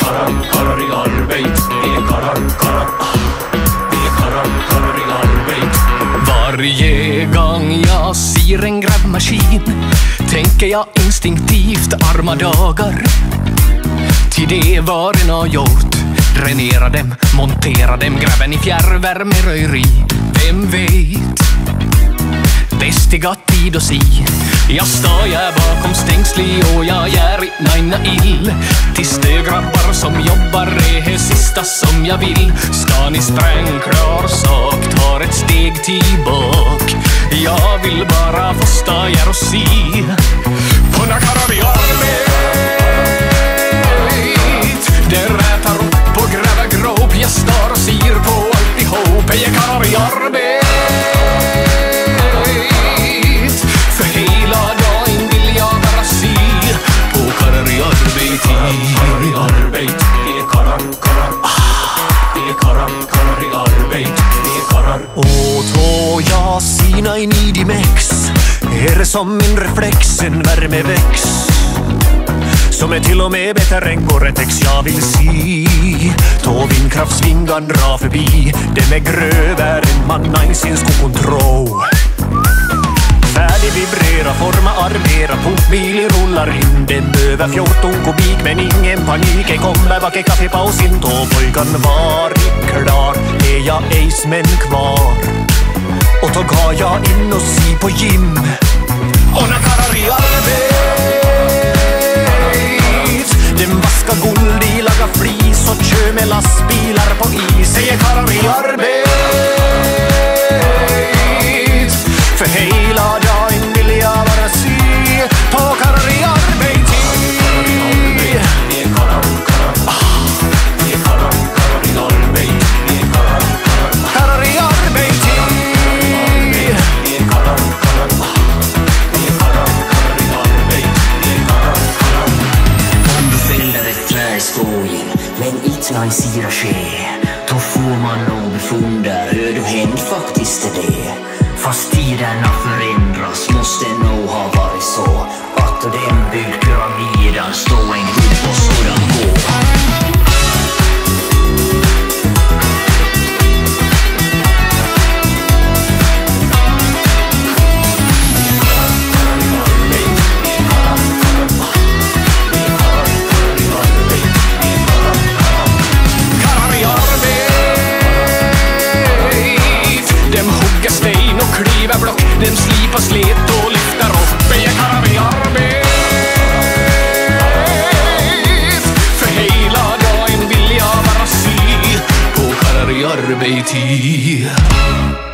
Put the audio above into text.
karrar i arbete. Vi är karrar. Vi är karrar i arbete. Varje gång jag ser en grävmaskin tänker jag instinktivt arma dagar. Till det var en har gjort. Dränera dem, montera dem, gräven i fjärrvärme, röjeri. Vem vet? Bäst i gott tid och si. Jag står jag bakom stängsli och jag är i naina ill. Tills det grabbar som jobbar är det sista som jag vill. Ska ni sprängklar sak, tar ett steg tillbaka. Jag vill bara få stå här och se. På nakar vi arbet. Det rätar upp och gräver grop. Jag står och ser på alltihop. Jag kan i arbet. För hela dagen vill jag bara se. På karrar i arbete. Karrar i arbete. Det är karrar. Det är karrar i arbete. Det är karrar. Och då jag sina i Nidimex är det som en reflex, en värmeväx som är till och med bättre än Gore-Tex. Jag vill se då vindkraftsvingan drar förbi. Den är grövare än man någonsin skulle kontroll. Färdig vibrera, forma, armera, pumpbilen rullar in. Den behöver 14 kubik men ingen panik. Jag kommer bak i kaffepausin då pojkan var klar. Är jag ejs men kvar. Och då går jag in och si på gym. Och när karrar i arbet. Den vaskar guld i, lagar flis och kör med lastbilar på is. Säger karrar i arbet. För hela dagen vill jag bara se. På karrar i arbete. Det är karrar. Det är karrar i arbete. Det är karrar. Karrar i arbete. Det är karrar. Det är karrar i arbete. Det är karrar. Om du fäller ett trä i skogen men inte någon sira ske, då får man nog befunda hur du hänt faktiskt är det. Fast tiderna förändras måste nog ha varit så att den byggd pyramiden står en gud på sådan gå. Den slipar slet och lyfter upp. Jag karrar i arbet. För hela dagen vill jag bara se. På karrar i arbete.